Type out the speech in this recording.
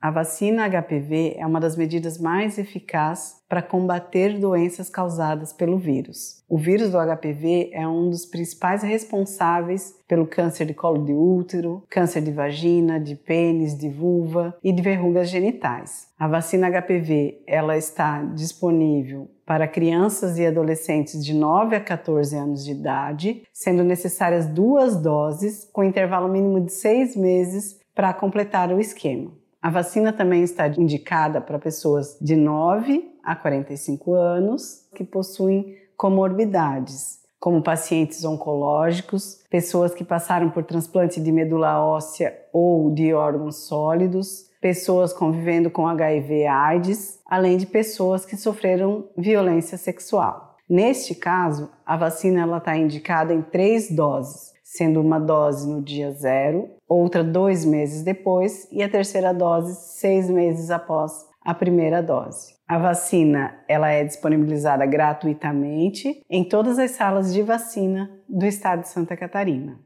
A vacina HPV é uma das medidas mais eficazes para combater doenças causadas pelo vírus. O vírus do HPV é um dos principais responsáveis pelo câncer de colo de útero, câncer de vagina, de pênis, de vulva e de verrugas genitais. A vacina HPV ela está disponível para crianças e adolescentes de 9 a 14 anos de idade, sendo necessárias 2 doses, com intervalo mínimo de 6 meses para completar o esquema. A vacina também está indicada para pessoas de 9 a 45 anos que possuem comorbidades, como pacientes oncológicos, pessoas que passaram por transplante de medula óssea ou de órgãos sólidos, pessoas convivendo com HIV/AIDS, além de pessoas que sofreram violência sexual. Neste caso, a vacina está indicada em 3 doses, sendo uma dose no dia 0, outra 2 meses depois e a terceira dose 6 meses após a primeira dose. A vacina ela é disponibilizada gratuitamente em todas as salas de vacina do estado de Santa Catarina.